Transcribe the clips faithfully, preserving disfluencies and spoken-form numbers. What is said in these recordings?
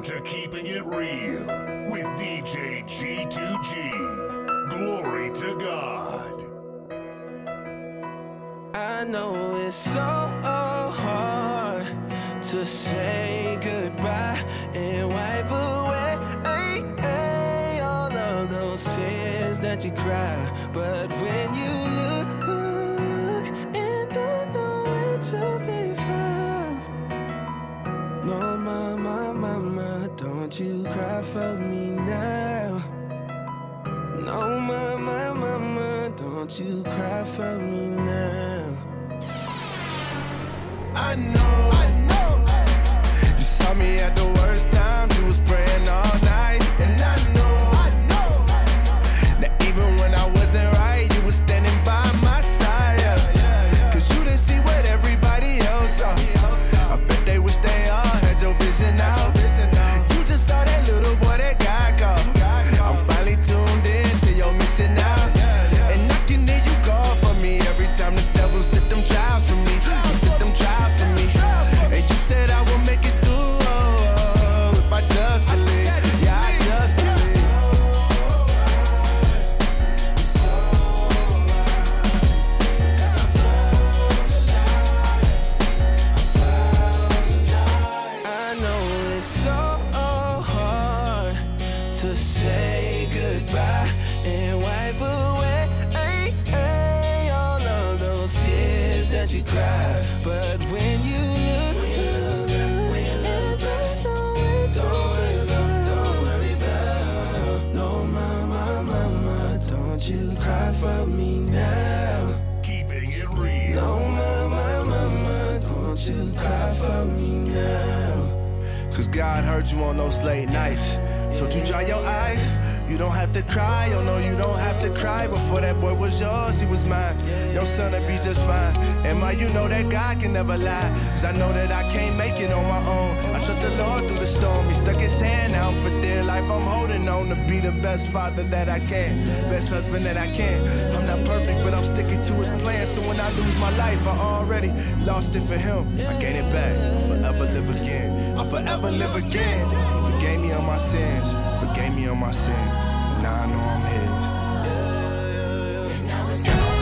to Keeping It Real with D J G two G. Glory to God. I know it's so hard to say goodbye and wipe away ay, ay, all of those tears that you cry. But when you look and don't know where to be found, no, mama, mama, don't you cry for me now. No, mama, mama, don't you cry for me now. I know, I know. You saw me at the worst times, you was praying all night. And I know, I know. That even when I wasn't right, you was standing by my side. Yeah. Cause you didn't see what everybody else saw. I bet they wish they all had your vision now. You just saw that little boy that got caught. I'm finally tuned in to your mission now. And I can hear you call for me every time the devil sit them trials for me. You sit them trials for me. And you said I will make it through oh, if I just believe. Yeah, I just believe. To say goodbye and wipe away ay, ay, all of those tears that you cried. But when you look, when you look, when you look back, don't worry, don't worry about. No, mama, mama, don't you cry for me now. Keeping It Real. No, mama, mama, don't you cry for me now. Cause God heard you on those late nights. Told you dry your eyes, you don't have to cry. Oh no, you don't have to cry. Before that boy was yours, he was mine. Your son will be just fine. And my, you know that God can never lie. Cause I know that I can't make it on my own. I trust the Lord through the storm. He stuck his hand out for dear life. I'm holding on to be the best father that I can. Best husband that I can. I'm not perfect, but I'm sticking to his plan. So when I lose my life, I already lost it for him. I gain it back, I'll forever live again. I'll forever live again. He forgave me on my sins, forgave me on my sins. Now I know I'm his. Now it's over.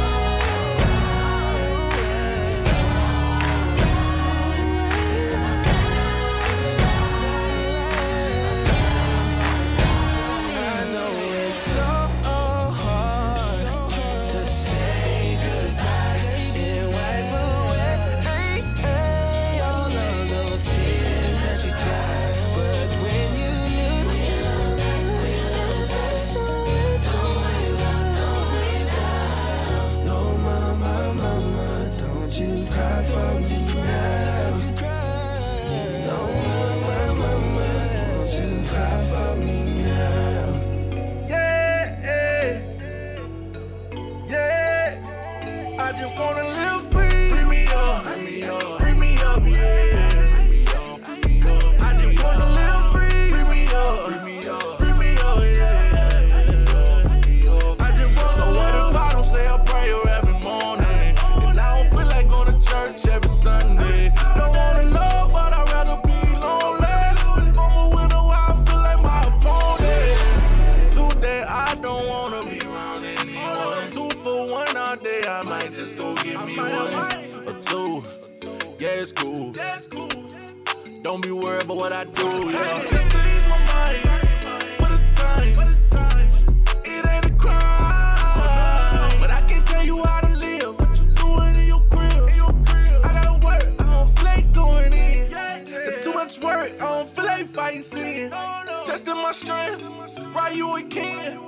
Don't be worried about what I do, yeah. Just to ease my mind for the time. It ain't a crime, but I can't tell you how to live. What you doing in your crib? I gotta work, I don't feel like going in. There's too much work, I don't feel like fighting sin. Testing my strength, right you a king.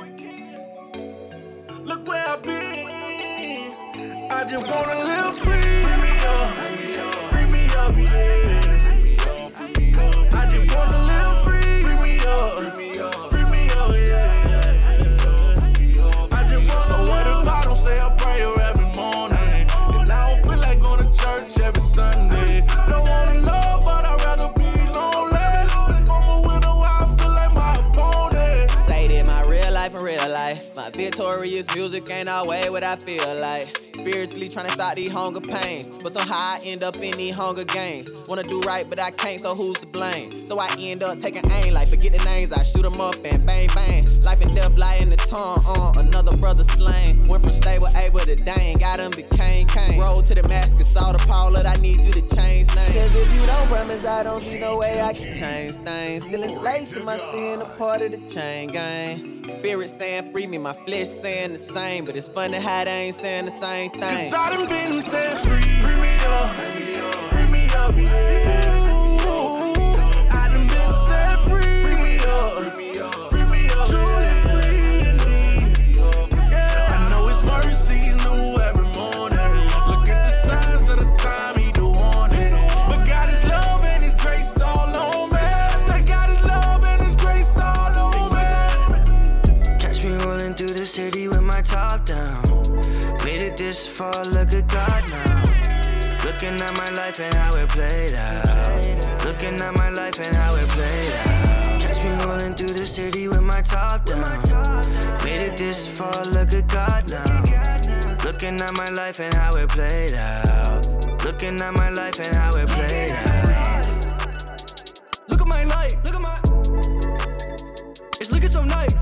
Look where I've been. I just wanna live free. Free me up, free me up, yeah. I just wanna live free. Free me up, free me up, yeah. I just wanna. So what if I don't say a prayer every morning? And I don't feel like going to church every Sunday. Don't wanna love, but I'd rather be lonely. I'm a winner, I feel like my opponent. Say that my real life and real life. My victorious music ain't always what I feel like. Spiritually trying to stop these hunger pains, but somehow I end up in these hunger games. Wanna do right, but I can't, so who's to blame? So I end up taking aim, like forget the names, I shoot them up and bang bang. Life and death lie in the tongue, uh, another brother slain. Went from stable, able to dang, got him became Cain. Roll to Damascus, saw the Paul that I need you to change names. Cause if you don't promise, I don't see no way I can change things. Still enslaved to my sin, a part of the chain gang. Spirit saying free me, my flesh saying the same. But it's funny how they ain't saying the same thing. Cause I done been set free. Free me up, free me up, yeah. I done been set free. Free me up, free me up, truly free indeed. Yeah, I know His mercies new every morning. Look at the signs of the time He do want it. But God is love and His grace all on me. I got His love and His grace all on me. Catch me rolling through the city with my top down. Made it this far, look at God now. Looking at my life and how it played out. Looking at my life and how it played out. Catch me rolling through the city with my top down. Made it this far, look at God now. Looking at my life and how it played out. Looking at my life and how it played out. Look at my life, look at my. It's looking so nice.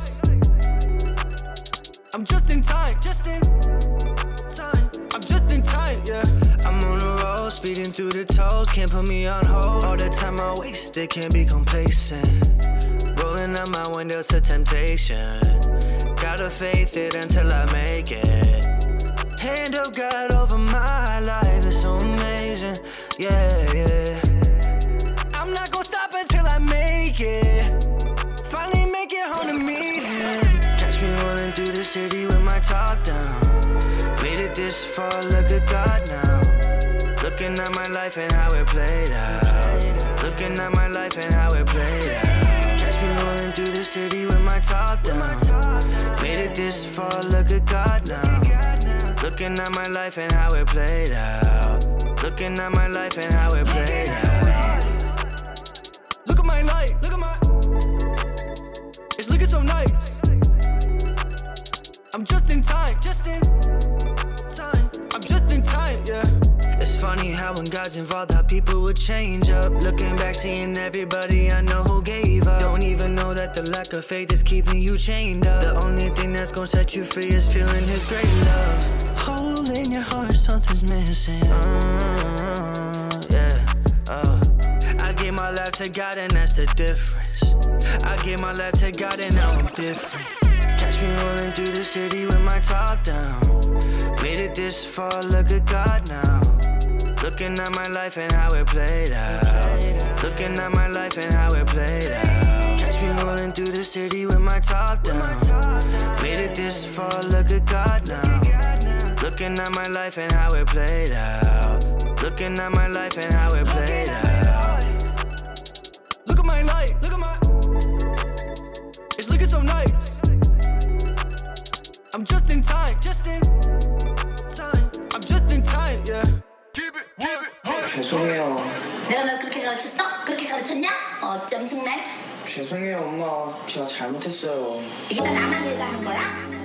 I'm just in time, just in time. I'm just in time, yeah. I'm on the road, speeding through the tolls. Can't put me on hold. All the time I wasted, can't be complacent. Rolling up my windows to temptation. Gotta faith it until I make it. Hand of God over my life is so amazing, yeah, yeah. I'm not gonna stop until I make it. Finally make it home to meet Him. Catch me rolling through the city with my top down. Made it this far, look at God now. Looking at my life and how it played out. Looking at my life and how it played out. Catch me rolling through the city with my top down. Made it this far, look at God now. Looking at my life and how it played out. Looking at my life and how it played out. Look at my life, look at my. It's looking so nice. I'm just in time, just in time. I'm just in time, yeah. It's funny how when God's involved, how people would change up. Looking back, seeing everybody I know who gave up. Don't even know that the lack of faith is keeping you chained up. The only thing that's gonna set you free is feeling His great love. Hole in your heart, something's missing. Uh, yeah, uh. I gave my life to God and that's the difference. I gave my life to God and now I'm different. Catch me rolling through the city with my top down. Made it this far, look at God now. Looking at my life and how it played out. Looking at my life and how it played out. Catch me rolling through the city with my top down. Made it this far, look at God now. Looking at my life and how it played out. Looking at my life and how it played out. Look at my life, look at my. It's looking so nice. I'm just in time, just in time. I'm just in time, yeah. Keep it, keep it, 죄송해요. 내가 널 그렇게 가르쳤어? 그렇게 가르쳤냐? 어찌 엄청나게? 죄송해요, 엄마. 제가 잘못했어요. 이게 다 나만 위해서 하는 거야?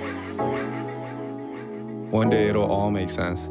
One day it'll all make sense.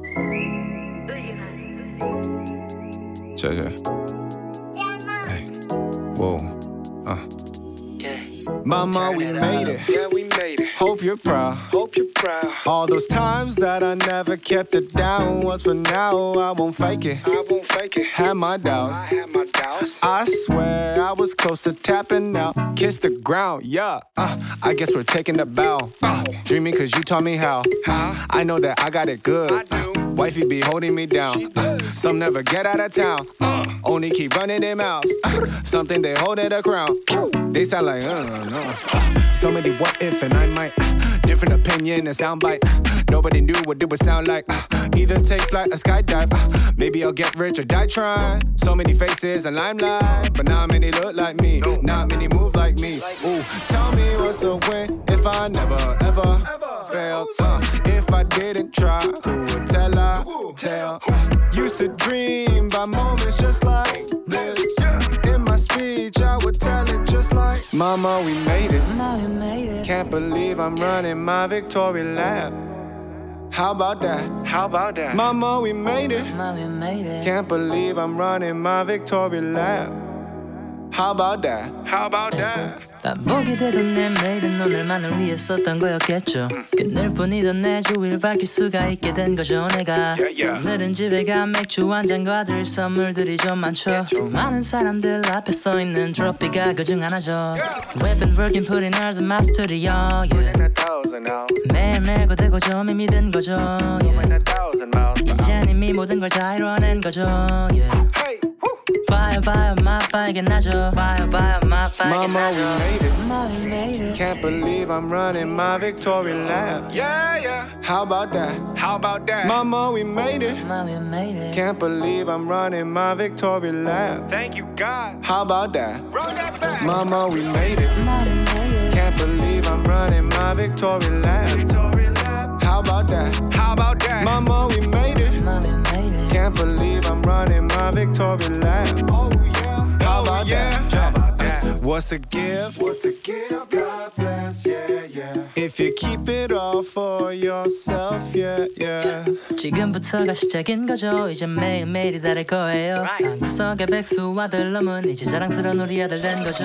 J J. Hey. Whoa. Uh. Mama, we made it. Yeah, we made it. Hope you're proud. Hope you're proud. All those times that I never kept it down was for now. I won't fake it. I won't fake it. Had my doubts. I had my doubts. I swear I was close to tapping out. Kiss the ground, yeah. Uh, I guess we're taking a bow. Uh, dreaming cause you taught me how. Uh, I know that I got it good. I do. Uh, wifey be holding me down. Uh, some never get out of town. Uh, only keep running their mouths. Uh, something they hold it a crown. They sound like, uh, no. So many what if and I might. Different opinion and soundbite. Nobody knew what it would sound like. Either take flight or skydive. Maybe I'll get rich or die trying. So many faces and limelight, but not many look like me. Not many move like me. Ooh, tell me what's a win if I never ever failed. Uh, if I didn't try, who would tell I tell? Used to dream by moments just like this. In my speech, I would tell it just like, Mama, we made it. Can't believe I'm running my victory lap. How about that? How about that? Mama, we made it. Mama, we made it. Can't believe I'm running my victory lap. How about that? How about that? 보게 되던 내 매일은 오늘만을 위해 썼던 거였겠죠. 끝낼 뿐이던 내 주위를 밝힐 수가 있게 된 거죠 내가. 오늘은 집에 가 맥주 한 잔과 들 선물들이 좀 많죠. 수많은 사람들 앞에 서 있는 트로피가 그중 하나죠. We've been working putting ours in my studio, yeah. 매일매일 고되고 좀 힘이 든 거죠, yeah. 이젠 이미 모든 걸 다 이뤄낸 거죠, yeah. Fire, fire, my fire, 나죠. Fire, fire, my fire, Mama, we made it. Mama, we made it. Can't believe I'm running my victory lap. Yeah, yeah. How about that? How about that? Mama, we made it. Mama, we made it. Can't believe I'm running my victory lap. Thank you, God. How about that? Run that back. Mama, we made it. Mama, we made it. Can't believe I'm running my victory lap. Victory lap. How about that? How about that? Mama, we made it. Mama, we made it. Can't believe I'm running my victory lap. Oh yeah. How about yeah. that? How about that? What's a gift? What's a gift? God bless, yeah, yeah. If you keep it all for yourself, yeah, yeah. 지금부터가 시작인 거죠. 이제 매일매일이 다를 거예요. 방구석의 백수와 들러문 이제 자랑스러운 우리 아들 된 거죠.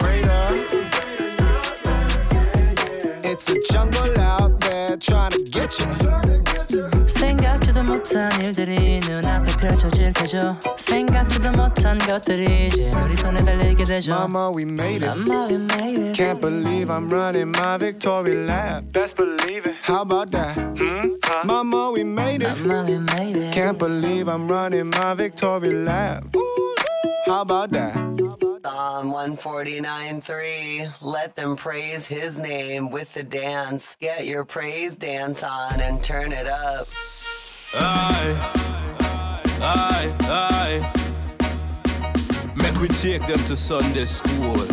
It's a jungle out there trying to get you. 생각지도 못한 일들이 눈앞에 펼쳐질 테죠. 생각지도 못한 것들이 이제 우리 손에 달리게 되죠. Mama, we made it. Mama, we made it. Can't believe I'm running my victory lap. Best believe it. How about that? Hmm? Huh? Mama, we made it. Mama, we made it. Can't believe I'm running my victory lap. How about that? Psalm one forty-nine three. Let them praise his name with the dance. Get your praise dance on and turn it up. Aye, aye, aye. Make we take them to Sunday school.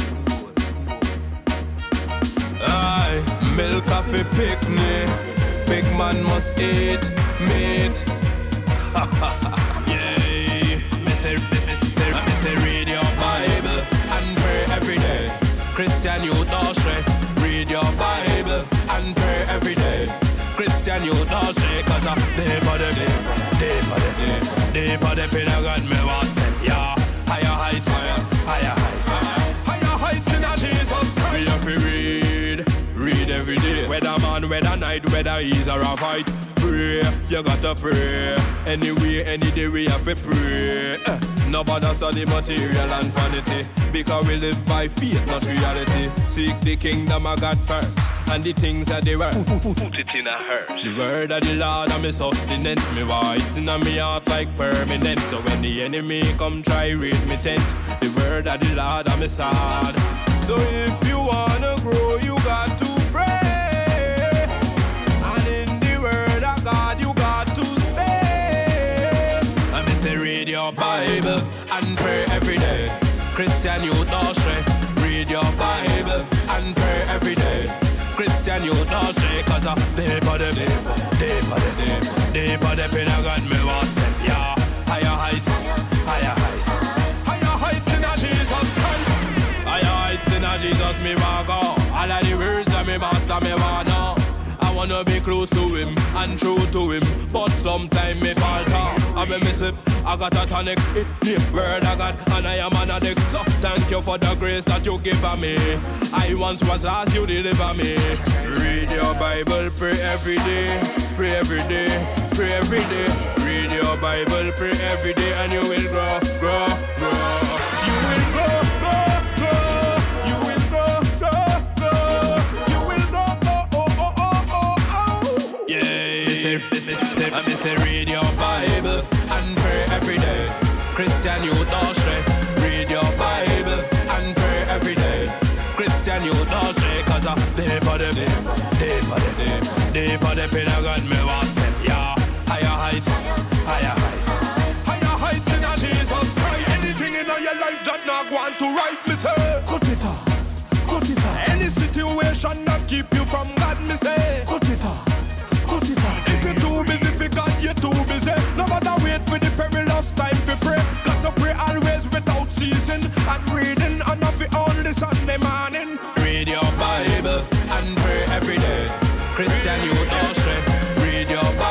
Aye, milk coffee picnic. Big man must eat meat. Yay. Me say, this is, me say read your Bible and pray every day. Christian youth don't stray. Read your Bible and pray every day. Christian youth don't stray. Cause I'm deep for the deep, deep for the deep, deep for the pin I got me was step. Yeah, higher heights, higher, higher heights, higher heights in a Jesus Christ. We have to read, read every day. Whether man, whether night, whether he's or a fight. Pray, you gotta pray. Anyway, any day we have to pray. Uh, Nobody study material and vanity, because we live by faith, not reality. Seek the kingdom of God first, and the things that they were, put it in a hearse. The word of the Lord and me sustenance, me white in me heart like permanent. So when the enemy come try raid me tent, the word of the Lord and me sword. So if you wanna grow, you got to pray, and in the word of God you got to stay. And me say read your Bible and pray every day. Christian youth don't stray. Read your Bible and pray every day. Christian youth don't stray. Cause I'm deep for the deep, deep for the deep, deep for the pin I got me was step. Yeah, higher heights, higher heights, higher heights in a Jesus Christ. Higher heights in a Jesus me walk on. All of the words that me master me want know. I wanna be close to him and true to him, but sometimes me falter. And when me slip, I got a tonic. It name word I got, and I am an addict. So thank you for the grace that you give me. I once was lost, you deliver me. Read your Bible, pray every day, pray every day, pray every day. Read your Bible, pray every day, and you will grow, grow, grow. You will grow, grow, grow. You will grow, grow, grow. You will grow, oh, oh, oh, oh, oh, oh. Yeah, this is, this is, I miss it. Read your Bible and pray every day. Christian youth don't stray. Read your Bible and pray every day. Christian youth don't stray. Cause I'm deep for the deep, deep for the deep, deep for the pin I got me was step. Yeah, higher heights, higher heights, higher heights in a Jesus Christ. Anything in your life that not want to write me say, cut it off, cut it off. Any situation that keep you from God me say, cut it off, cut it off. If you're too busy for God, you're too busy. No matter wait for the perilous time to pray. Got to pray always without ceasing, and reading and not the only Sunday morning. Read your Bible and pray every day. Christian you don't stray. Read your Bible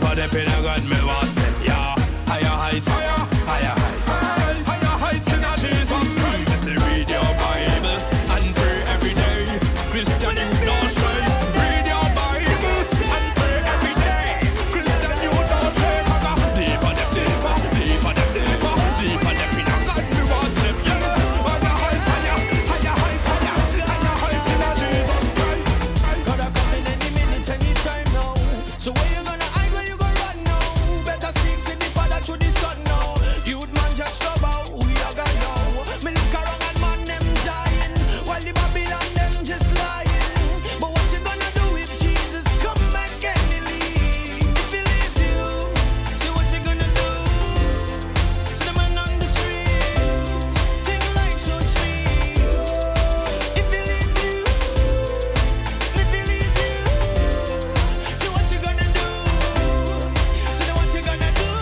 deeper depth in a God me want step, yeah. Higher heights, higher, higher heights, higher heights in a Jesus Christ. Just read your Bible and pray every day. Christian, you don't pray. Read your Bible and pray every day. Christian, you don't pray. Deeper depth, deeper, deeper depth, deeper, deeper depth in a God me want step, yeah. Higher heights, higher, higher heights, higher, higher heights in a Jesus Christ. God a come in any minute, any time now. So where you gonna hide, where you gonna run now? Better seek, see the Father through the Son now. Youth man just stop out, who you got now? Me look around and man them dying, while the Babylon them just lying. But what you gonna do if Jesus come back and he leave? If he leaves you, see what you gonna do? See the man on the street, think life so sweet. If he leaves you, if he leaves you, see what you gonna do? See what you gonna do?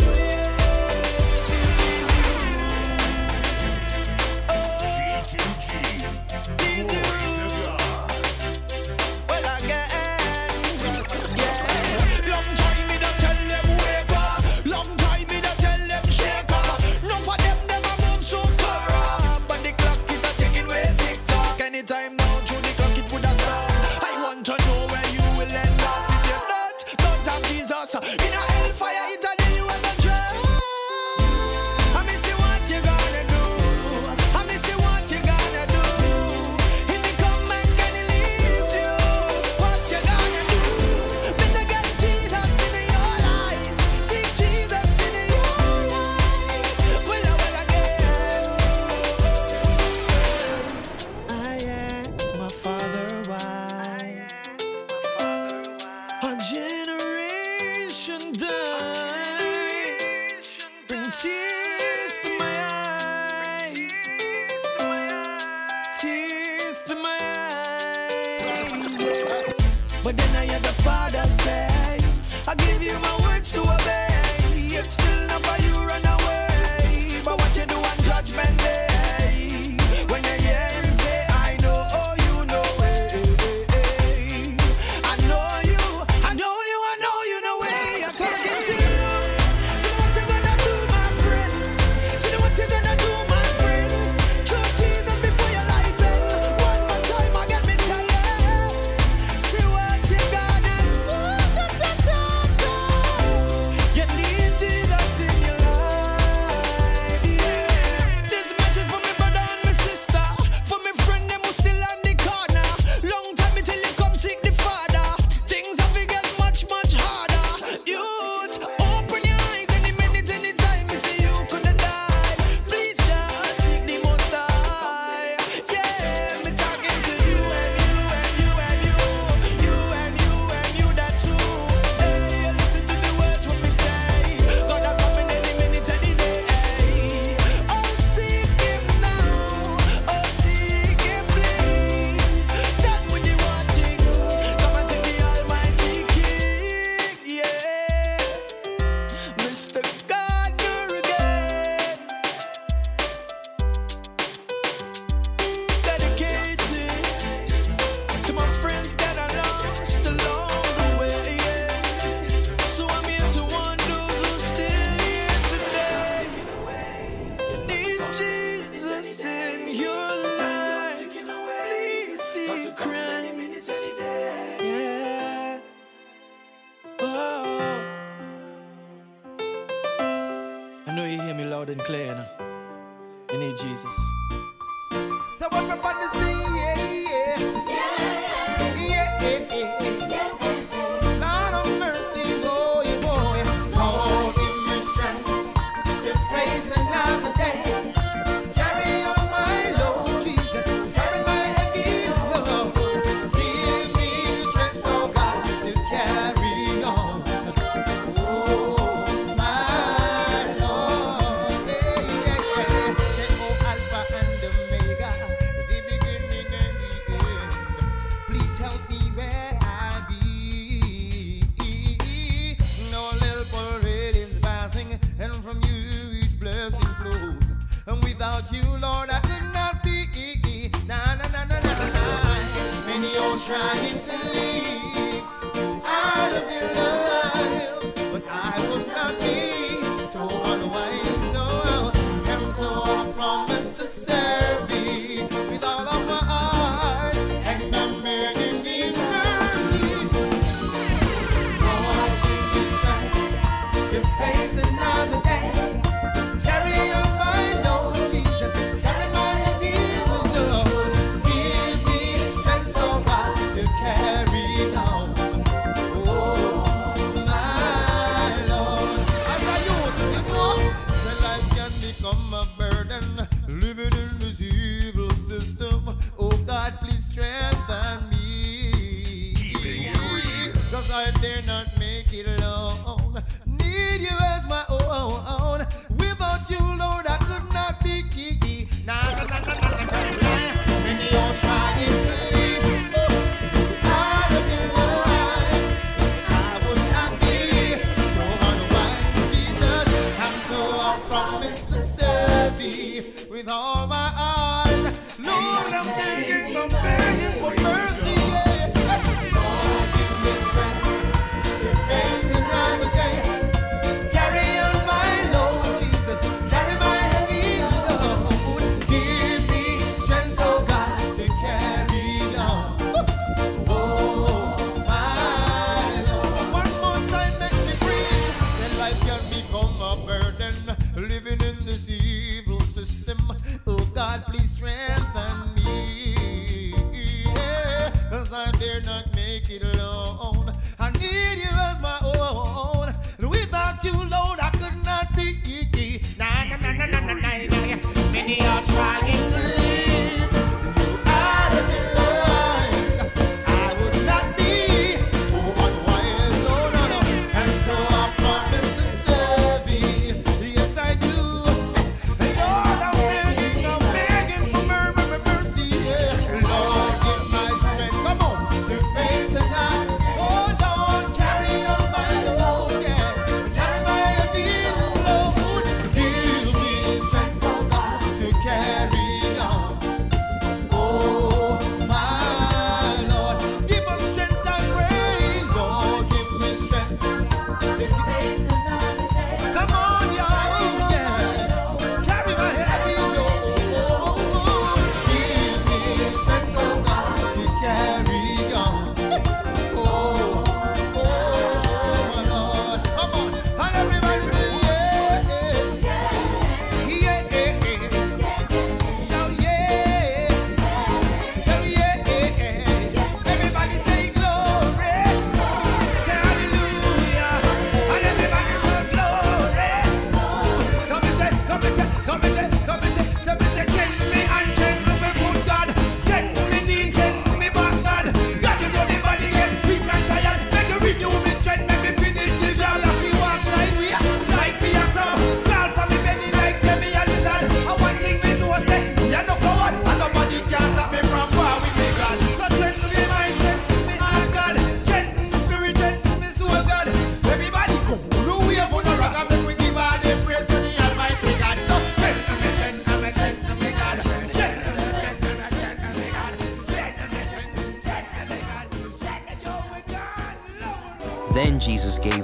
G two G. Leaves you. Well again, yeah. Long time me don't tell them wake up. Long time me don't tell them shake up. None for them them a move so corrupt. But the clock it a ticking way tick tock. Anytime now through the clock it put a stop. I want to know where you will end up. If you're not, don't have Jesus in a hellfire. It a day you a go try. I miss you what you gonna do. I miss you what you gonna do. If he come back and he leaves you, what you gonna do? Better get Jesus in your life. Seek Jesus in your life. Well, well again. I asked my father why a generation died. Bring tears to my eyes. Tears to my eyes. Yeah. But then I hear the Father say, I give you my words to obey. It's still not for you run away. But what you do on Judgment Day? When you hear him say, I know, oh, you know it. I know you, I know you, I know you know way. I'm talking to you. See what you gonna do, my friend. See what you gonna do, my friend. Trust Jesus before your life ends. One more time, I got me tell you. See what you gonna do. Da, da, da, da. You need Jesus in your life, yeah. This message for me brother and my sister, for me friend them who still on the corner. Long time until you come seek the Father. Things have to get much, much harder. Youth, open your eyes any minute, any time. You see you coulda died. Please just seek the Most High. Yeah, me talking to you and you and you and you, you and you and you that too. Hey, listen to the words what me say. God a coming any minute, any day. Hey, oh seek Him now, oh seek Him please. That when you watching, come and see the Almighty King. Yeah, Mister Gardner again. Dedicated to my friends that I lost along the way. Yeah. So I'm here to warn those who still here today. You need Jesus in your life. Please see Christ. Yeah. Oh. I know you hear me loud and clear now. You need Jesus. So everybody sing, yeah, yeah. Yeah, yeah, yeah. Lord of mercy, boy, boy. Lord, give me strength to face another day. Carry on my load, Jesus. Carry my heavy load. Give me strength, oh God, to carry on. Oh, my Lord. Yeah, yeah, yeah. Say, oh, Alpha and Omega, the beginning and the end. Please help me where I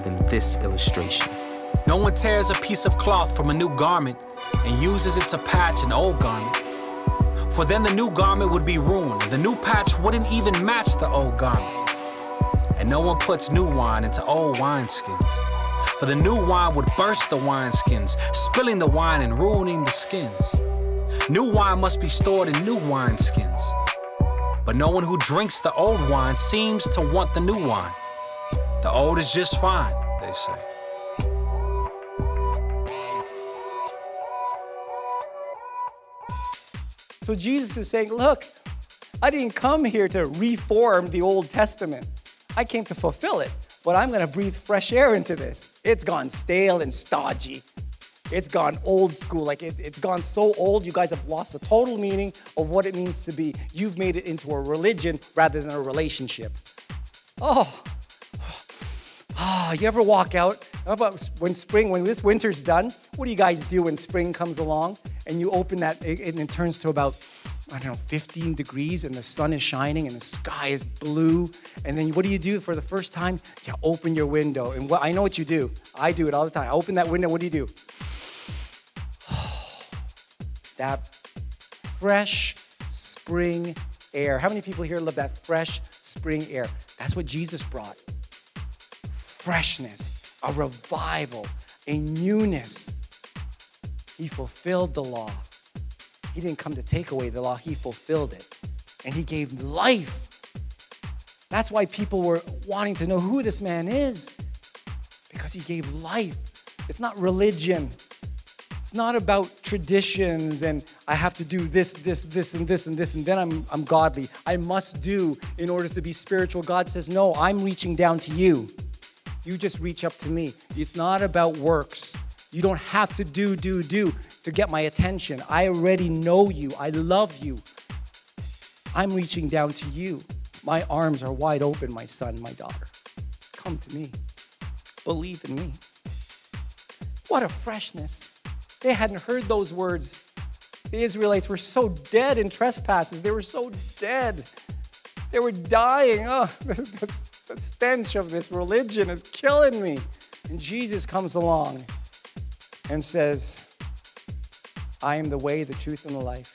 in this illustration. No one tears a piece of cloth from a new garment and uses it to patch an old garment. For then the new garment would be ruined. The new patch wouldn't even match the old garment. And no one puts new wine into old wineskins. For the new wine would burst the wineskins, spilling the wine and ruining the skins. New wine must be stored in new wineskins. But no one who drinks the old wine seems to want the new wine. The old is just fine, they say. So Jesus is saying, look, I didn't come here to reform the Old Testament. I came to fulfill it, but I'm going to breathe fresh air into this. It's gone stale and stodgy. It's gone old school. Like it, it's gone so old, you guys have lost the total meaning of what it means to be. You've made it into a religion rather than a relationship. Oh, oh, you ever walk out? How about when spring, when this winter's done, what do you guys do when spring comes along and you open that, and it, it turns to about, I don't know, fifteen degrees and the sun is shining and the sky is blue. And then what do you do for the first time? You open your window. And what, I know what you do. I do it all the time. I open that window, what do you do? That fresh spring air. How many people here love that fresh spring air? That's what Jesus brought. Freshness, a revival, a newness. He fulfilled the law. He didn't come to take away the law, he fulfilled it. And he gave life. That's why people were wanting to know who this man is, because he gave life. It's not religion. It's not about traditions and I have to do this, this, this, and this, and this, and then I'm, I'm godly. I must do in order to be spiritual. God says, no, I'm reaching down to you. You just reach up to me. It's not about works. You don't have to do, do, do to get my attention. I already know you. I love you. I'm reaching down to you. My arms are wide open, my son, my daughter. Come to me. Believe in me. What a freshness. They hadn't heard those words. The Israelites were so dead in trespasses. They were so dead. They were dying. Oh, the, the stench of this religion is killing me. And Jesus comes along and says, I am the way, the truth, and the life.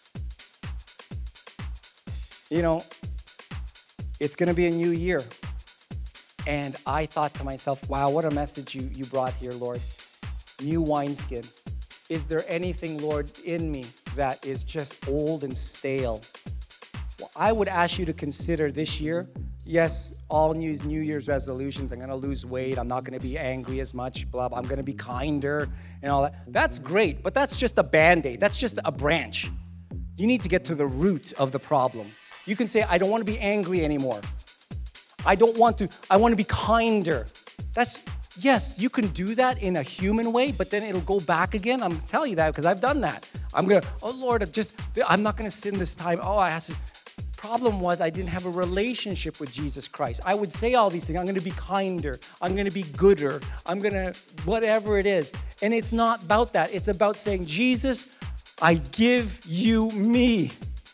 You know, it's going to be a new year. And I thought to myself, wow, what a message you, you brought here, Lord. New wineskin. Is there anything, Lord, in me that is just old and stale? Well, I would ask you to consider this year, yes, all New, New Year's resolutions. I'm going to lose weight. I'm not going to be angry as much, blah, blah. I'm going to be kinder and all that. That's great, but that's just a Band-Aid. That's just a branch. You need to get to the root of the problem. You can say, I don't want to be angry anymore. I don't want to, I want to be kinder. That's, yes, you can do that in a human way, but then it'll go back again. I'm telling you that because I've done that. I'm going to, oh Lord, I'm just, I'm not going to sin this time. Oh, I have to. Problem was I didn't have a relationship with Jesus Christ. I would say all these things. I'm going to be kinder. I'm going to be gooder. I'm going to, whatever it is. And it's not about that. It's about saying, Jesus, I give you me.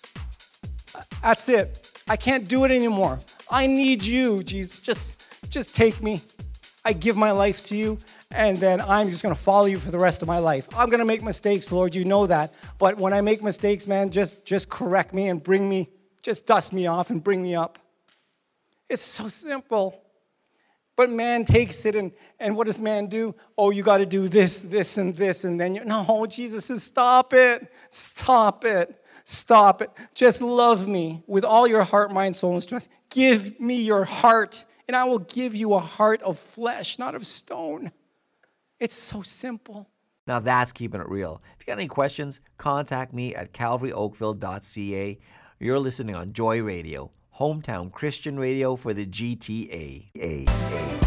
That's it. I can't do it anymore. I need you, Jesus. Just, just take me. I give my life to you, and then I'm just going to follow you for the rest of my life. I'm going to make mistakes, Lord. You know that. But when I make mistakes, man, just, just correct me and bring me, just dust me off and bring me up. It's so simple. But man takes it, and, and what does man do? Oh, you got to do this, this, and this, and then you no, Jesus says, stop it. Stop it. Stop it. Just love me with all your heart, mind, soul, and strength. Give me your heart, and I will give you a heart of flesh, not of stone. It's so simple. Now that's keeping it real. If you got any questions, contact me at calvary oakville dot c a. You're listening on Joy Radio, hometown Christian radio for the G T A. A, A.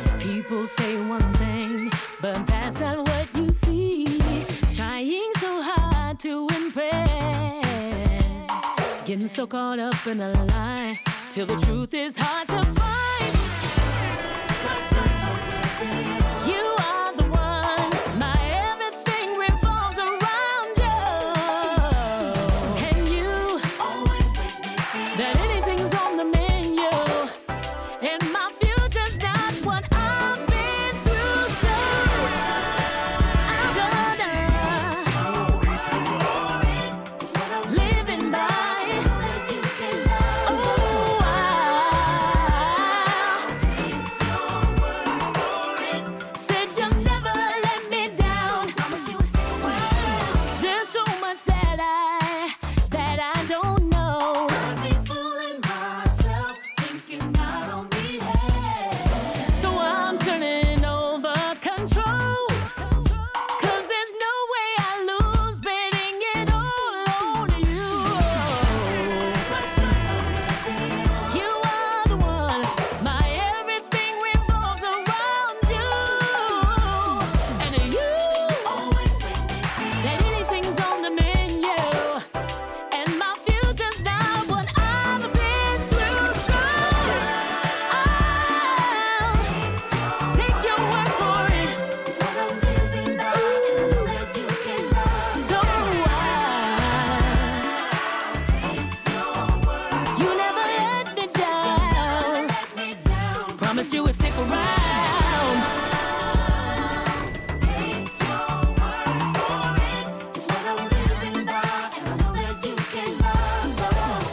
Say one thing, but that's not what you see. Trying so hard. impressed. Getting so caught up in a lie till the truth is hard to find. You are the one, my everything revolves around you. And you always make me feel that anything's on the menu. And my future's not what I've been through, so I'm gonna living by. Oh, I said you'll never let me down. There's so much that I that I don't know. I've been fooling myself, thinking I don't need help. So I'm turning over control. 'Cause there's no way I lose, betting it all on you. You are the one, my everything revolves around you. And you always make me feel that anything's on the menu. And my future's not what I've been through, so I'll take your word for it. It's what I'm living by, and I'll let you get lost. So I'll you never let me down. Promise you would stick around. Take your word for it. It's what I'm living by, and I'll let you get lost. So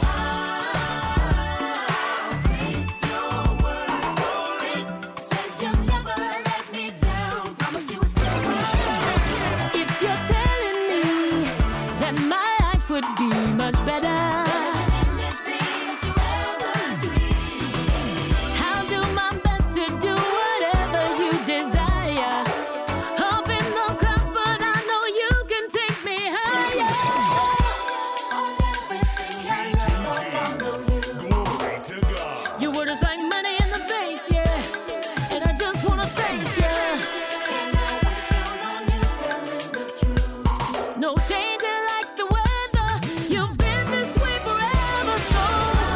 I'll take your word for it. Said you'll never let me down. Promise you would stick around. If you're telling me that my life would be much better, I'll do my best to do whatever you desire. Up in the clouds, but I know you can take me higher. On everything I love, I follow you. Glory to God. Your word is like money in the bank, yeah. And I just wanna thank you. And I was down on you, telling the truth. No changing like the weather. You've been this way forever, so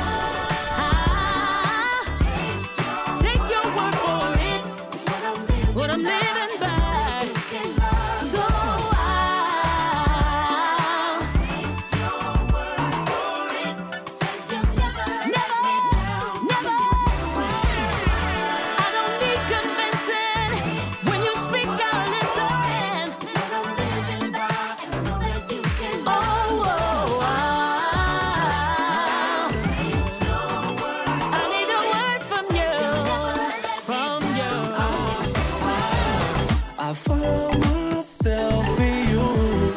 I'll take your word for it. It's what I'm living, what I'm living by. So I'll take your word for it. Said you'll never let me down. Never. I don't need convincing. When you speak, I'll listen. It's what I'm living by, and I'll let you get lost. Oh, oh, I'll take your word. I need a word from you, from you. I found myself in you.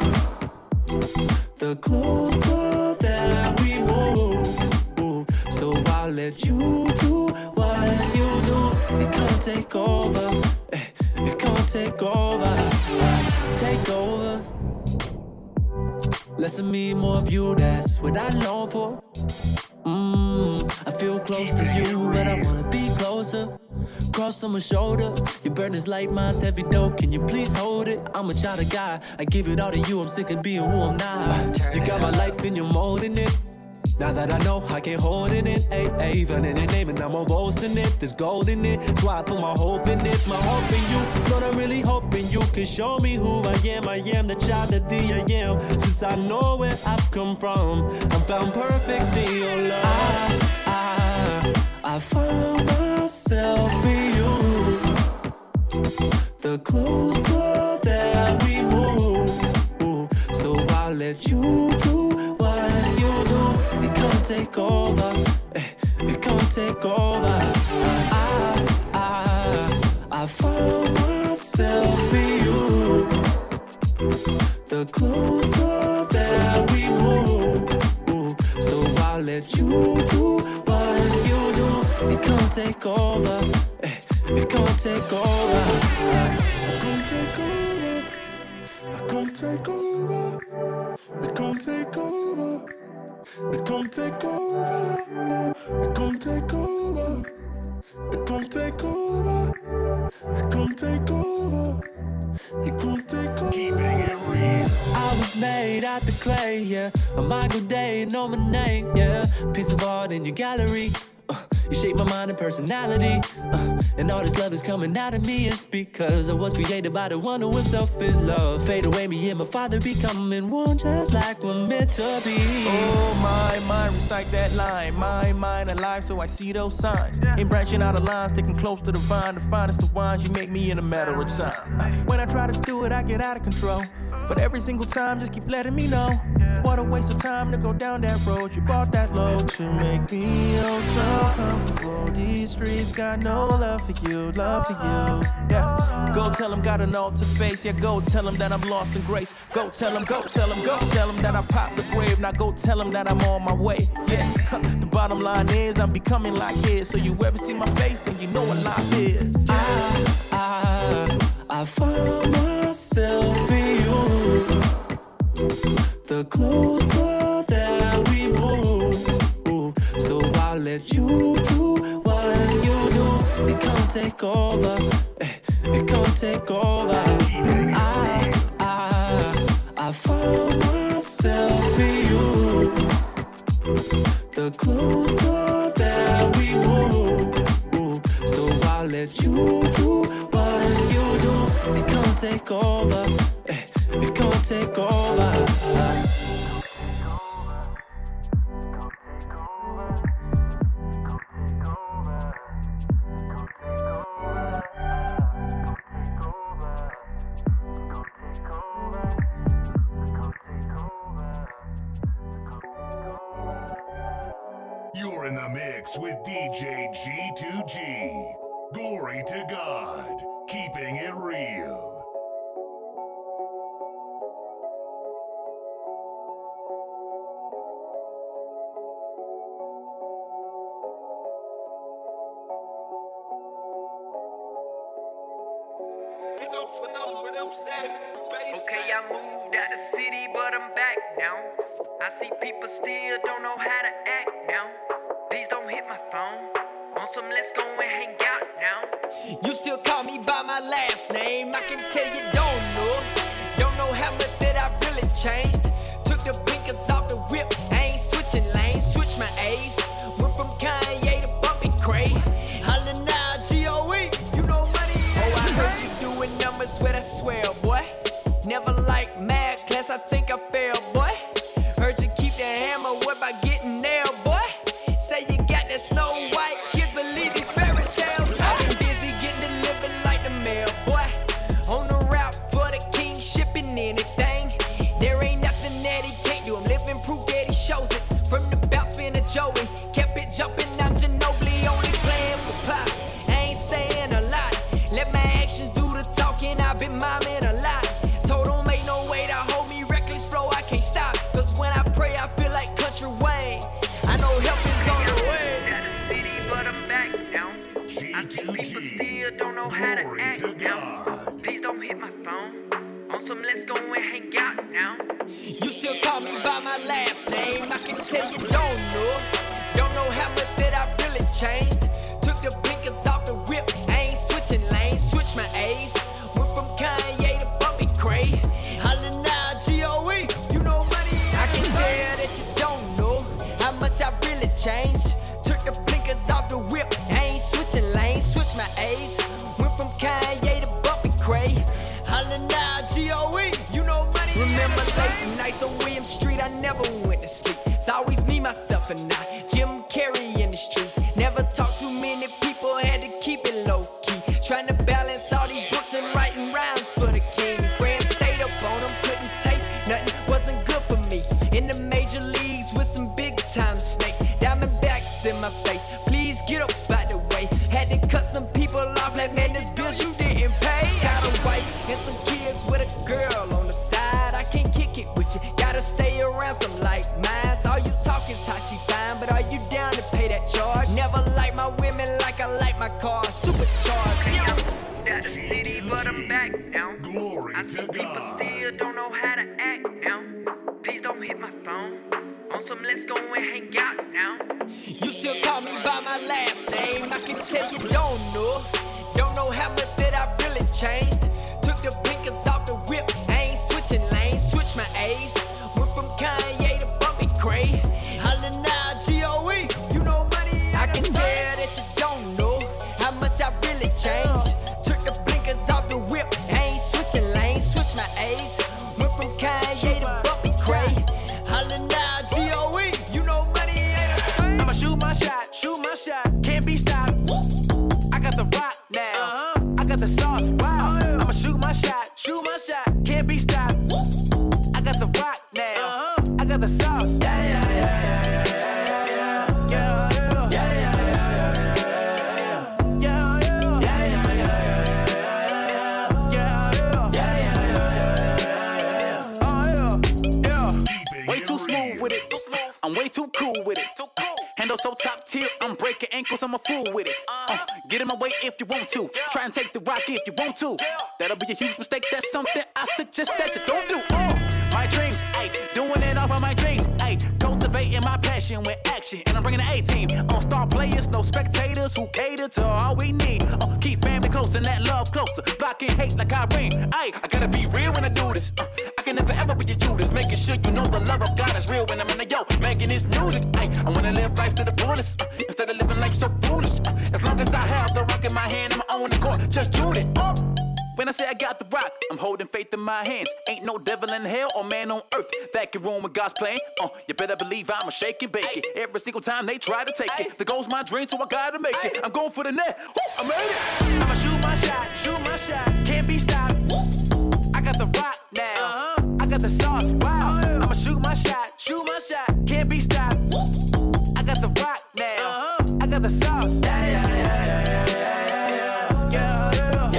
The closer that we move, so I'll let you do what you do. It can't take over, eh, it can't take over, take over. Less of me, more of you, that's what I long for. Mmm, I feel close to you, but I wanna be closer. Cross on my shoulder, your burden is like mine's heavy though. Can you please hold it? I'm a child of God, I give it all to you. I'm sick of being who I'm not. You got my life and you're molding it. Now that I know I can't hold it in, ayy, ayy, even in the name and I'm boasting it. There's gold in it, that's why I put my hope in it. My hope in you, Lord, I'm really hoping you can show me who I am. I am the child of the I am. Since I know where I've come from, I'm found perfect in your love. I, I, I found myself in you. The closer that we move, so I'll let you do what you do. It can't take over, eh, it can't take over. I, I, I found myself in you. The closer that we move, so I'll let you do what you do. It can't take over, eh, it can't take over. It can't take over. It can't take over. It can't take over. It can't take over. It can't take over. It can't take over. He gon' take over. He gon' take over. Keeping it real. I was made out the clay, yeah. A Michael Day, know my name, yeah. Piece of art in your gallery. Uh, you shape my mind and personality. Uh, and all this love is coming out of me. It's because I was created by the one who himself is love. Fade away, me and my father becoming one, just like we're meant to be. Oh, my mind, recite that line. My mind alive, so I see those signs. Ain't branching out of lines, sticking close to the vine. The finest of wines, you make me in a matter of time. When I try to do it, I get out of control. But every single time, just keep letting me know. What a waste of time to go down that road. You brought that low to make me oh so comfortable. These streets got no love for you, love for you. Yeah, go tell them got an altar face. Yeah, go tell them that I'm lost in grace. Go tell them, go tell them, go tell them that I popped the grave. Now go tell them that I'm on my way. Yeah, the bottom line is I'm becoming like his. So you ever see my face, then you know what life is. I, I, I found myself in you. The closer that we move, so I'll let you do what you do. It can't take over, it can't take over. I, I, I found myself in you. The closer that we move, so I'll let you do what you do. It can't take over. It can't take over. You're in the mix with D J G two G. Glory to God, keeping it real. Okay, I moved out the city, but I'm back now. I see people still don't know how to act now. Please don't hit my phone. On some let's go and hang out now. You still call me by my last name. I can tell you don't know. Don't know how much that I really changed. Took the blinkers off the whip. I ain't switching lanes, switch my A's. Went from Kanye to Bumpy Cray. Hollin' now, G O E. You know money. Oh, I heard you doing numbers with a swear, boy. Never like mad class, I think I failed, boy. Heard you keep the hammer, what about getting nailed, boy? Say you got that Snow White, kids believe these fairy tales. I've been busy getting delivered like the mail, boy. On the route for the king, shipping anything. There ain't nothing that he can't do, I'm living proof that he shows it. From the bounce being a Joey, kept it jumping, I'm Ginobili, only playing with pop. I ain't saying a lot, let my actions do the talking, I've been miming a lot. Told him ain't no way to hold me reckless, bro, I can't stop. Cause when I pray, I feel like Country Wayne. I know help is on the way. Out the city, but I'm back now. I see people still don't know how to act now. Please don't hit my phone. On some let's go and hang out now. You still call me by my last name. I can tell you don't know. Don't know how much that I really changed. Took the blinkers off the whip. I ain't switching lanes, switch my A's. Went from Kanye to Bumpy Cray. Hollin' now, G O E. You know money. I can tell that you don't know how much I really changed. Took the blinkers off the whip. I ain't switching lanes, switch my A's. Went from Kanye to Bumpy Cray. Hollin' now, G O E. You know money. Remember late nights on William Street, I never went to sleep. It's always me, myself, and I. Jim Carrey in the streets. Never talked too many people, had to keep it low key. Trying to balance all these books and writing rhymes for the king. Friends stayed up on them, couldn't take nothing, wasn't good for me. In the major leagues with some big time snakes. Diamondbacks in my face, please get up out the way. Had to cut some people off, like man, this bills you didn't pay. Got a wife and some kids with a girl on the side. I can't kick it with you, gotta stay around some like minds. All you talk is how she fine, but are you down to pay that charge? Never like my women like I like my cars, supercharged. Out the city, but I'm back now. I see people still don't know how to act now. Please don't hit my phone. On some let's go and hang out now. You still call me by my last name. I can tell you don't know. Don't know how much that changed. Took the blinkers off the whip, ain't switching lanes, switch my A's. Went from Kanye to Bumpy Cray. Hollin' now, G O E, you know money. I can tell that you don't know how much I really changed. Took the blinkers off the whip, ain't switching lanes, switch my A's. Went from Kanye to Bumpy Cray. Hollin' now, G O E, you know money ain't a thing. I'ma shoot my shot, shoot my shot, can't be stopped. I got the rock now, uh-huh. I got the sauce, wow. I'ma shoot my shot, shoot my shot, can't be stopped. I got the rock now, uh-huh. I got the sauce. Yeah, yeah, yeah, yeah, yeah, yeah, yeah, yeah, yeah, yeah, yeah. Way too smooth with it, I'm way too cool with it. Handle so top tier, I'm breaking ankles, I'm a fool with it. Uh, get in my way if you want to. Try and take the rock if you want to. That'll be a huge mistake, that's something I suggest that you don't do. Uh, my dreams, ayy, doing it off of my dreams, ayy. Cultivating my passion with action, and I'm bringing the A-team. On star players, no spectators who cater to all we need. Uh, keep family close and that love closer. Blocking hate like Irene, ayy. I gotta be real when I do this. Uh, I can never ever be a Judas, making sure you know the love of God is real when I'm in the yo, making this music, ayy. I wanna live life to the fullest, uh, instead of living life so foolish. Uh, as long as I have the rock in my hand, I'm on the court, just shoot it. Uh, when I say I got the rock, I'm holding faith in my hands. Ain't no devil in hell or man on earth that can ruin with God's plan. Uh, you better believe I'ma shake and bake it. Every single time they try to take it. The goal's my dream, so I gotta make it. I'm going for the net. Woo, I made it. I'ma shoot my shot, shoot my shot. Can't be stopped. I got the rock now. Uh-huh. I got the sauce. Wow. I'ma shoot my shot, shoot my shot. Can't be stopped. I got the rock now. Uh-huh. I got the sauce. Yeah, yeah, yeah, yeah, yeah, yeah, yeah.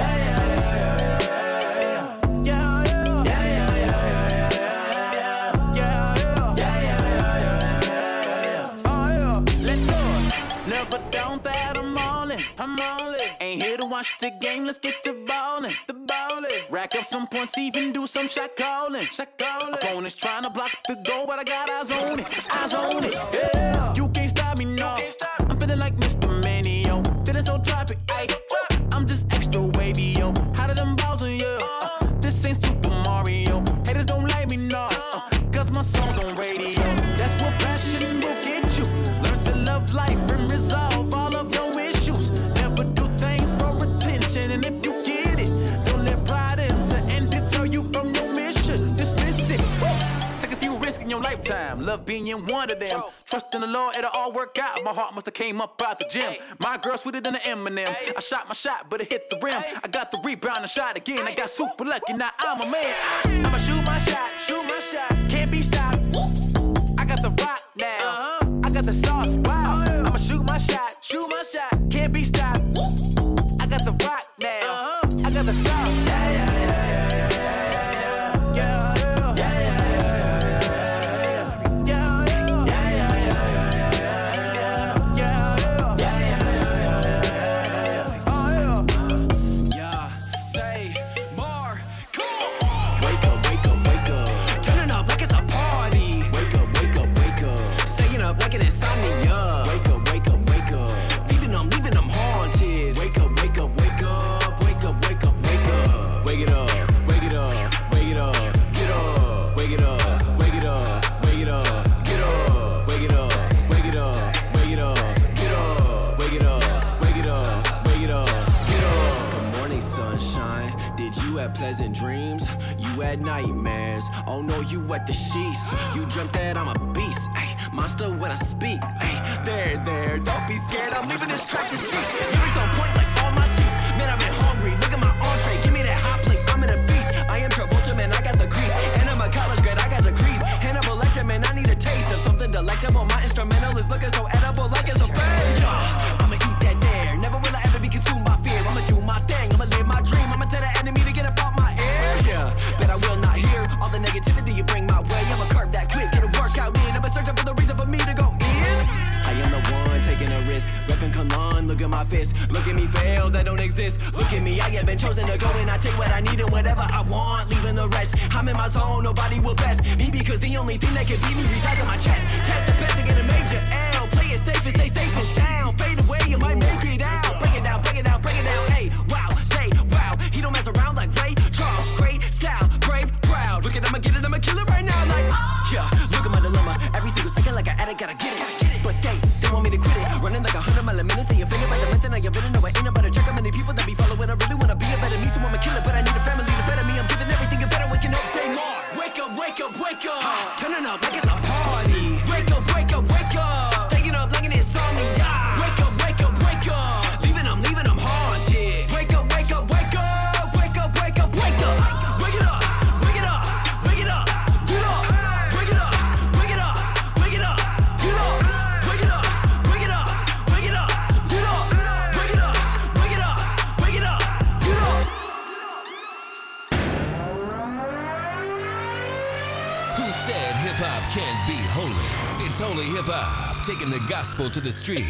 I'm all in. Ain't here to watch the game, let's get the ballin', the ballin'. Rack up some points, even do some shot callin', shot callin'. Opponents trying to block the goal, but I got eyes on it, eyes on it. Yeah, you can't stop me, no. I'm feeling like Mister Manio, feeling so tropic, ayy. I'm just extra wavy, yo. How did them balls on you? Uh, this ain't Super Mario. Haters don't like me, no. Uh, Cause my song's on radio. That's what passion will get you. Learn to love life and resolve all of your issues. Never do things for attention, and if you get it, don't let pride enter and deter you from your mission. Dismiss it. Woo! Take a few risks in your lifetime. Love being one of them. Trust in the Lord, it'll all work out. My heart must have came up out the gym. My girl sweeter than an Eminem. I shot my shot, but it hit the rim. I got the rebound and shot again. I got super lucky, now I'm a man. I'ma shoot my shot, shoot my shot. Can't be stopped. I got the rock now. I got the sauce. Wow. I'ma shoot my shot, shoot my shot. Can't be stopped. I got the rock now. I got the sauce. Yeah, yeah, yeah, yeah, yeah, yeah, yeah, yeah, yeah, yeah, yeah. Say more. Wake up, wake up, wake up. Turning up like it's a party. Wake up, wake up, wake up. Staying up like an insomnia. Wake up, wake up, wake up. Leaving them, leaving them haunted. Wake up, wake up, wake up. Wake up, wake up, wake up. Wake it up, wake it up, wake it up. Get up, wake it up, wake it up, wake it up. Get up, wake it up, wake it up, wake it up. Get up, wake it up, wake it up, wake it up. Get up. Good morning, sunshine. Did you have pleasant dreams? You had nightmares. Oh no, you wet the sheets. You dreamt that I'm a beast. Ay, monster when I speak. Ay, there, there, don't be scared. I'm leaving this track to sheets. Lyrics on point like all my teeth. Man, I've been hungry. Look at my entree. Give me that hot plate. I'm in a feast. I am Travolta, man. I got the grease. And I'm a college grad. I got degrees. Hannibal Lecter, man. I need a taste of something delectable. My instrumental is looking so edible, like it's a face. Yeah, I'ma eat that there. Never will I ever be consumed by fear. I'ma do my thing. I'ma live my dream. I'ma tell the enemy to get up out my ear. Yeah, but I will not hear all the negativity you bring my way. I'ma curb that quick, get a workout in. I'ma searching for the reason for me to go in. I am the one taking a risk, reppin' Cologne, look at my fist. Look at me fail, that don't exist. Look at me, I have been chosen to go and I take what I need and whatever I want, leaving the rest. I'm in my zone, nobody will best me because the only thing that can beat me resides in my chest. Test the best to get a major L, play it safe and stay safe and sound. Fade away, you might make it out. Break it down, break it down, break it down. Hey, wow, say wow, he don't mess around. it, gotta get it. But they, they want me to quit it. Running like a hundred mile a minute, they offended by the method I invented. No, I ain't about to check how many people that be following. I really wanna be a better me, so I'ma kill it. But I need a family to better me. I'm giving everything a better, waking up, say more. Wake up, wake up, wake up. Turning up like it's a party. Wake up, wake up, wake up. Staying up like an insomnia. Wake up, wake up, wake up. Leaving them, leaving them haunted. Wake up, wake up, wake up. Wake up, wake up, wake up. Wake it up, wake it up, wake it up. Get up, wake it up, wake it up, wake it up. Get up, wake it up, wake it up, wake it up. Get up, wake it up, wake it up, wake it up. Get up. Who said hip-hop can't be holy? It's holy hip-hop, taking the gospel to the street.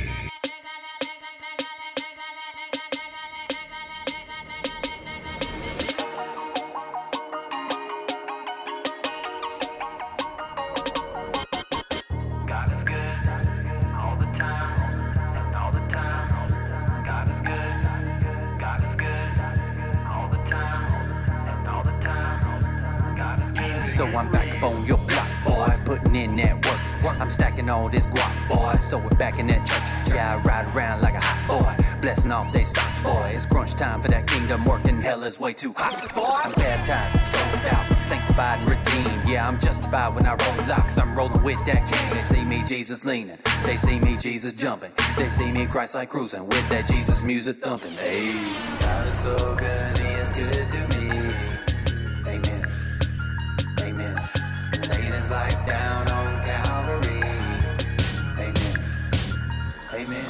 So I'm back up on your block, boy, putting in that work. I'm stacking all this guap, boy, so we're back in that church. Yeah, I ride around like a hot boy, blessing off they socks, boy. It's crunch time for that kingdom working, hell is way too hot, boy. I'm baptized, sold out, sanctified and redeemed. Yeah, I'm justified when I roll out, cause I'm rolling with that king. They see me Jesus leaning, they see me Jesus jumping, they see me Christ like cruising with that Jesus music thumping. Hey, God is so good, he is good to me. Amen. Amen. Laid his life down on Calvary. Amen. Amen.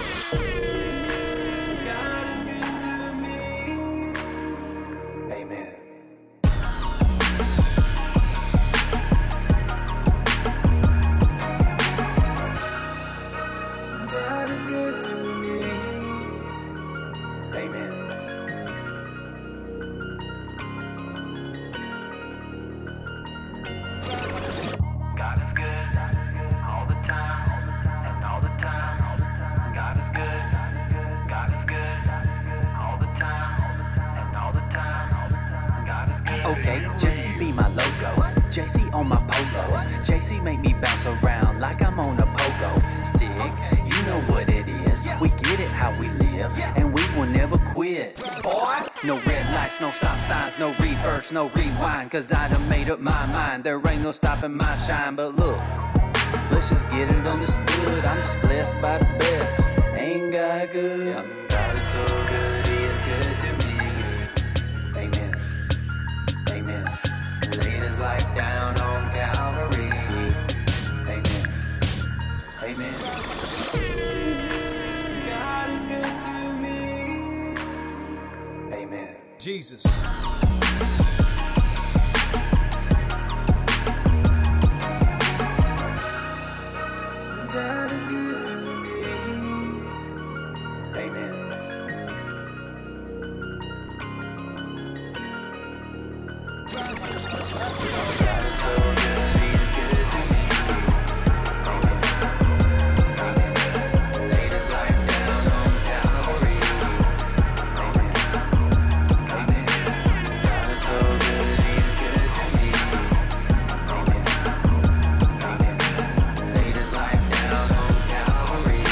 God is good to me. Amen. God is good to me. Amen. God is good all the time, and all the time. God is good, God is good all the time, and all the time. God is good. Okay, J C be my logo. J C on my polo. J C make me bounce around like I'm on a pogo stick. You know what it is. We get it how we live, and we will never quit. Boy, no red lights, no stop signs, no reverse, no rewind. Cause I done made up my mind. There ain't no stopping my shine. But look, let's just get it understood. I'm just blessed by the best. Ain't God good? God is so good, he is good to me. Amen. Amen. Laid his life down on Calvary. Amen. Amen. God is good to me. Amen. Jesus. God is good to me. Amen. God is so good, he is good to me. Amen. Amen. Laid his life down on Calvary. Amen. Amen. God is so good, he is good to me. Amen. Amen. Laid his life down on Calvary.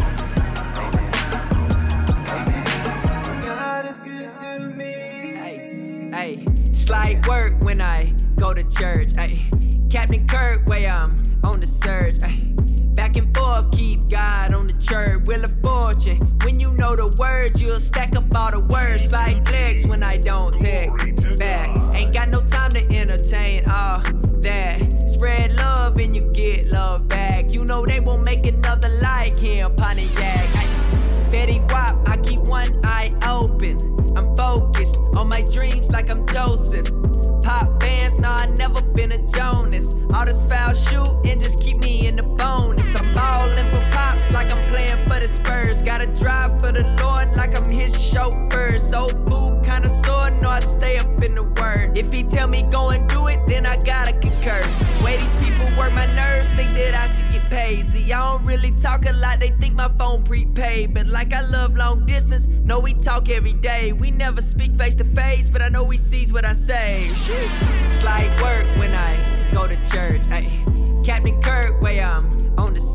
Amen. Amen. God is good to me. Hey, slight work when I go to church. Ay, Captain Kirk, way I'm on the surge. Ay, back and forth, keep God on the church. Wheel of fortune, when you know the words, you'll stack up all the words. Slight flex when I don't text back. Ain't got no time to entertain all that. Spread love and you get love back. You know they won't make another like him, Pontiac. Ay, Betty Wap, I keep one eye open. I'm focused on my dreams like I'm Joseph. Pop fans, nah, I never been a Jonas. All this foul shooting just keep me in the bonus. I'm ballin' for pops like I'm playing for the Spurs. Gotta drive for the Lord like I'm his chauffeur. So food kinda sore, no, I stay up in the word. If he tell me go and do it, then I gotta concur. Way these people work my nerves, think that I should get paid. See, I don't really talk a lot, they think my phone prepaid. But like I love long distance, no, we talk every day. We never speak face to face, but I know he sees what I say. Slight work when I go to church. Ay, Captain Kirk, way I'm on the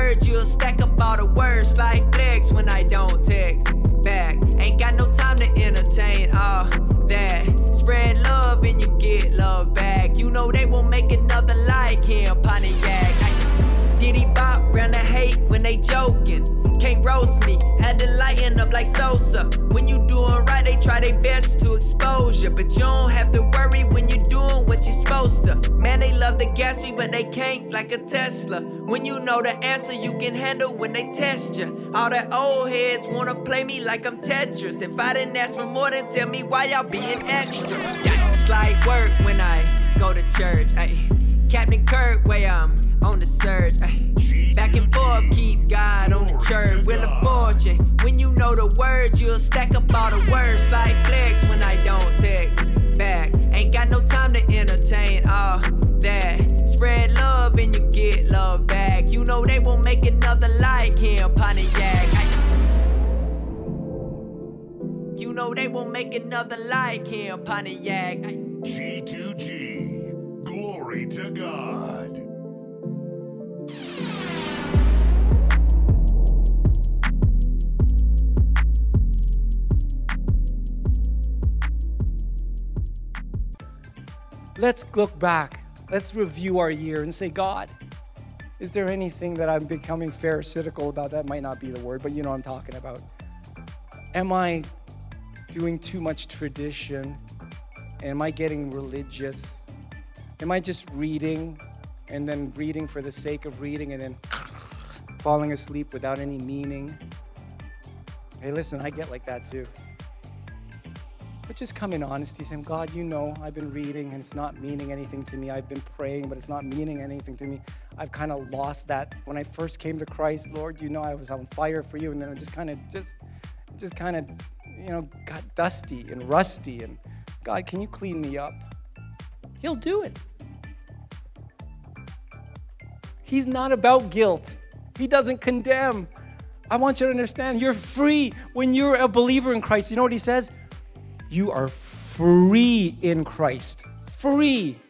word, you'll stack up all the words like flex when I don't text back. Ain't got no time to entertain all that. Spread love and you get love back. You know they won't make another like him, Pontiac. Diddy bop round the hate when they joking. Can't roast me, had to lighten up like Sosa. When you doing right, they try their best to expose you. But you don't have to worry when you're doing what you're supposed to. Man, they love to gas me, but they can't like a Tesla. When you know the answer, you can handle when they test you. All the old heads wanna play me like I'm Tetris. If I didn't ask for more, then tell me why y'all being extra. Yeah, it's like work when I go to church. Ay. Captain Kirk, way I'm on the surge. Ay. Back and forth, keep God on the church. Wheel of fortune. When you know the words, you'll stack up all the words like flex when I don't text back. Ain't got no time to entertain all that. Spread love and you get love back. You know they won't make another like him, Pontiac. You know they won't make another like him, Pontiac. G two G, glory to God. Let's look back. Let's review our year and say, God, is there anything that I'm becoming pharisaical about? That might not be the word, but you know what I'm talking about. Am I doing too much tradition? Am I getting religious? Am I just reading and then reading for the sake of reading and then falling asleep without any meaning? Hey, listen, I get like that too. But just come in honesty, saying, God, you know, I've been reading and it's not meaning anything to me. I've been praying, but it's not meaning anything to me. I've kind of lost that. When I first came to Christ, Lord, you know, I was on fire for you, and then I just kind of, just, just kind of, you know, got dusty and rusty. And God, can you clean me up? He'll do it. He's not about guilt. He doesn't condemn. I want you to understand, you're free when you're a believer in Christ. You know what he says? You are free in Christ. Free.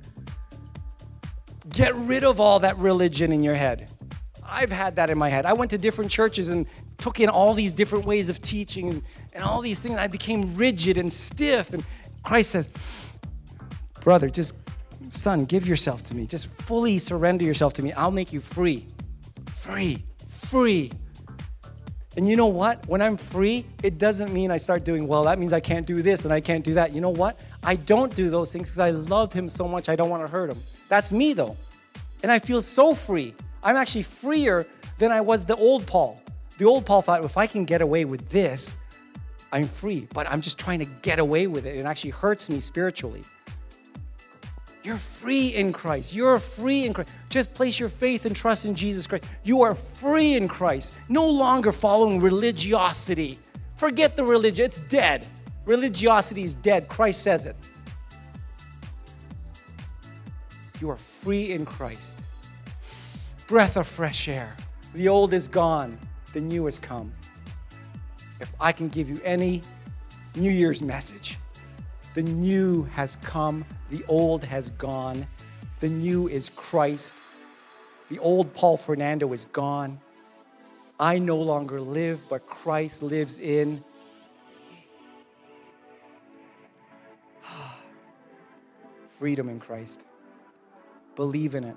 Get rid of all that religion in your head. I've had that in my head. I went to different churches and took in all these different ways of teaching and, and all these things. And I became rigid and stiff. And Christ says, brother, just, son, give yourself to me. Just fully surrender yourself to me. I'll make you free. Free. Free. And you know what? When I'm free, it doesn't mean I start doing, well, that means I can't do this and I can't do that. You know what? I don't do those things because I love him so much I don't want to hurt him. That's me, though. And I feel so free. I'm actually freer than I was the old Paul. The old Paul thought, if I can get away with this, I'm free. But I'm just trying to get away with it. It actually hurts me spiritually. You're free in Christ. You're free in Christ. Just place your faith and trust in Jesus Christ. You are free in Christ. No longer following religiosity. Forget the religion. It's dead. Religiosity is dead. Christ says it. You are free in Christ. Breath of fresh air. The old is gone. The new has come. If I can give you any New Year's message, the new has come. The old has gone. The new is Christ. The old Paul Fernando is gone. I no longer live, but Christ lives in me. Freedom in Christ. Believe in it.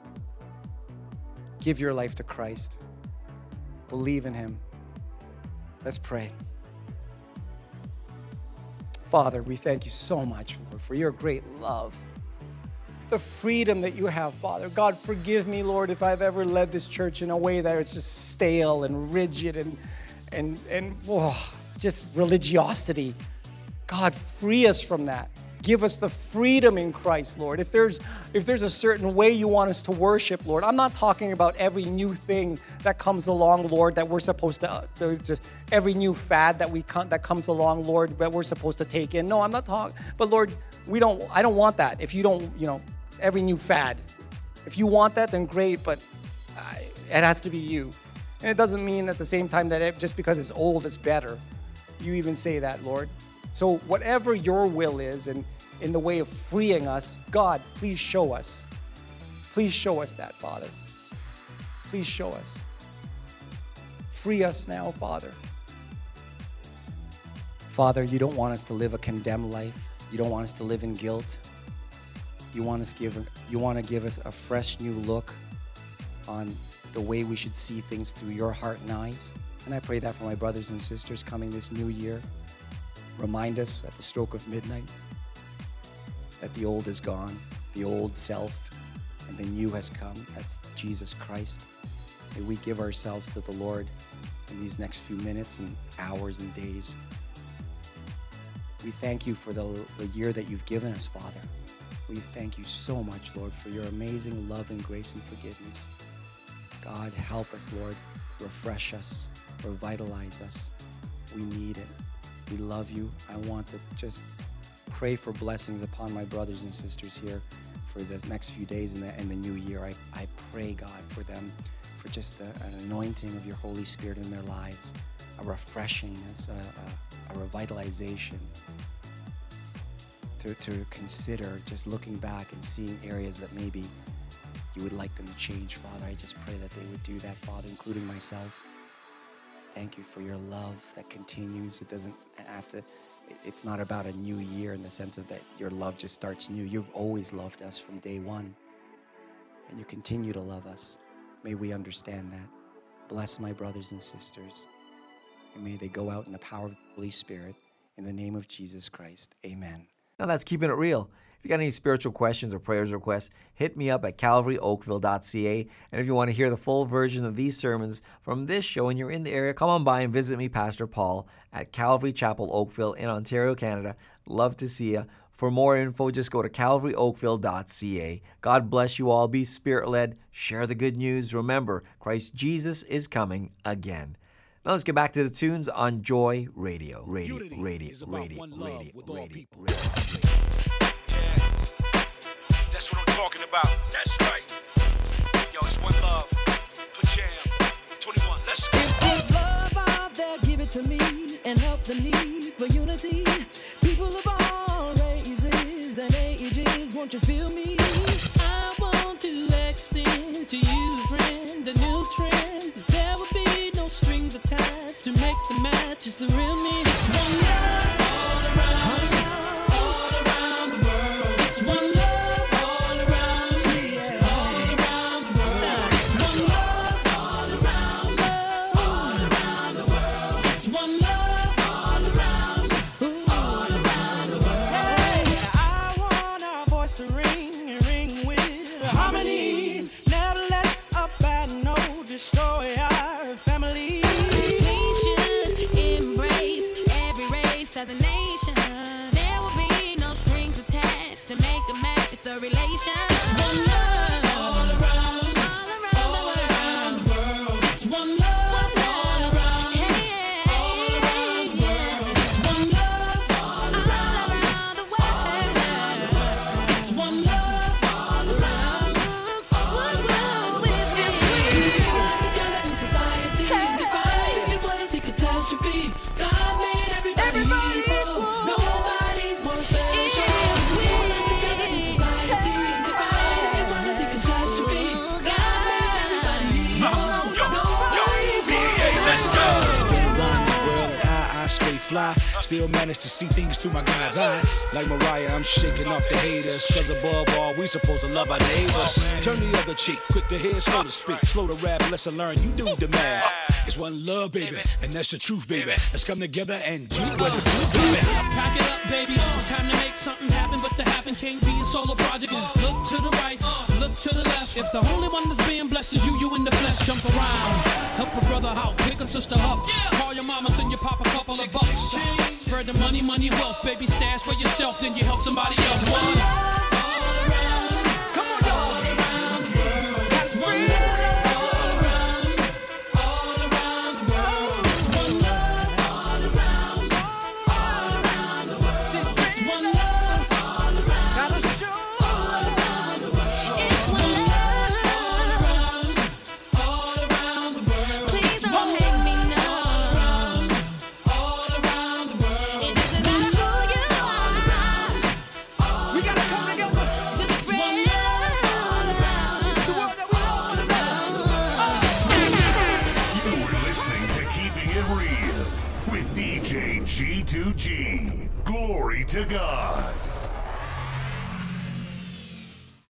Give your life to Christ. Believe in him. Let's pray. Father, we thank you so much, Lord, for your great love. The freedom that you have, Father. God, forgive me, Lord, if I've ever led this church in a way that it's just stale and rigid and, and, and oh, just religiosity. God, free us from that. Give us the freedom in Christ, Lord. If there's if there's a certain way you want us to worship, Lord, I'm not talking about every new thing that comes along, Lord, that we're supposed to, uh, to just every new fad that we come, that comes along, Lord, that we're supposed to take in. No, I'm not talking. But Lord, we don't. I don't want that. If you don't, you know, every new fad. If you want that, then great. But I, it has to be you. And it doesn't mean at the same time that it, just because it's old, it's better. You even say that, Lord. So whatever your will is, and in the way of freeing us, God, please show us. Please show us that, Father. Please show us. Free us now, Father. Father, you don't want us to live a condemned life. You don't want us to live in guilt. You want us give, you want to give us a fresh new look on the way we should see things through your heart and eyes. And I pray that for my brothers and sisters coming this new year. Remind us at the stroke of midnight that the old is gone, the old self, and the new has come. That's Jesus Christ. May we give ourselves to the Lord in these next few minutes and hours and days. We thank you for the, the year that you've given us, Father. We thank you so much, Lord, for your amazing love and grace and forgiveness. God, help us, Lord. Refresh us, revitalize us. We need it. We love you. I want to just pray for blessings upon my brothers and sisters here for the next few days in the, in the new year. I, I pray, God, for them, for just a, an anointing of your Holy Spirit in their lives, a refreshingness, a, a, a revitalization, to, to consider just looking back and seeing areas that maybe you would like them to change, Father. I just pray that they would do that, Father, including myself. Thank you for your love that continues. It doesn't have to, it's not about a new year in the sense of that your love just starts new. You've always loved us from day one, and you continue to love us. May we understand that. Bless my brothers and sisters, and may they go out in the power of the Holy Spirit. In the name of Jesus Christ, amen. Now that's keeping it real. If you got any spiritual questions or prayers requests, hit me up at calvary oakville dot c a. And if you want to hear the full version of these sermons from this show and you're in the area, come on by and visit me, Pastor Paul, at Calvary Chapel Oakville in Ontario, Canada. Love to see you. For more info, just go to calvary oakville dot c a. God bless you all. Be spirit-led. Share the good news. Remember, Christ Jesus is coming again. Now let's get back to the tunes on Joy Radio. Radio, Unity radio, is about radio, one love radio, with all radio, people. radio, radio. That's what I'm talking about. That's right. Yo, it's one love. Put jam. twenty-one, let's go. If there's love out there, give it to me and help the need for unity. People of all races and ages, won't you feel me? I want to extend to you, friend, a new trend. There will be no strings attached to make the match. It's the real me. It's one love all around, all around the world. It's one love all around, yeah, all around the world. It's one love all around, all around the world. It's one love all around, all around the world. Hey, I want our voice to ring, ring with harmony. Never let a bad note destroy our family. We should embrace every race as a nation. There will be no strings attached to make a match. It's a relation. It's one love all around, all around the world. It's one love all around, all around the world. It's one love all around, the world. it's one love all around. Together in society, divided in ways of catastrophe. God made everybody equal. Nobody's more special. We live together in society, divided in ways of catastrophe. God made everybody equal. Nobody's more special. Been around the world and I, I stay fly. Still manage to see things through my God's eyes. Like Mariah, I'm shaking off the haters. Cause above all, we supposed to love our neighbors. Turn the other cheek, quick to hear, slow to speak. Slow to rap, lesson learn, you do the math. It's one love, baby, and that's the truth, baby. Let's come together and do what it do, baby. Pack it up, baby. It's time to make something happen, but to happen can't be a solo project. Look to the right, look to the left. If the only one that's being blessed is you, you in the flesh, jump around. Help a brother out, pick a sister up. Call your mama, send your pop a couple of bucks. Spread the money, money, wealth, baby. Stash for yourself, then you help somebody else. One love all around. Come on, y'all. All around the world. That's one love all around. All around the world. It's one love all around. All around the world. Since it's one love all around. Gotta show all around the world. It's one love all around. All around the world. Please don't hate me now. All around the world. It doesn't matter who you are. We gotta come to God.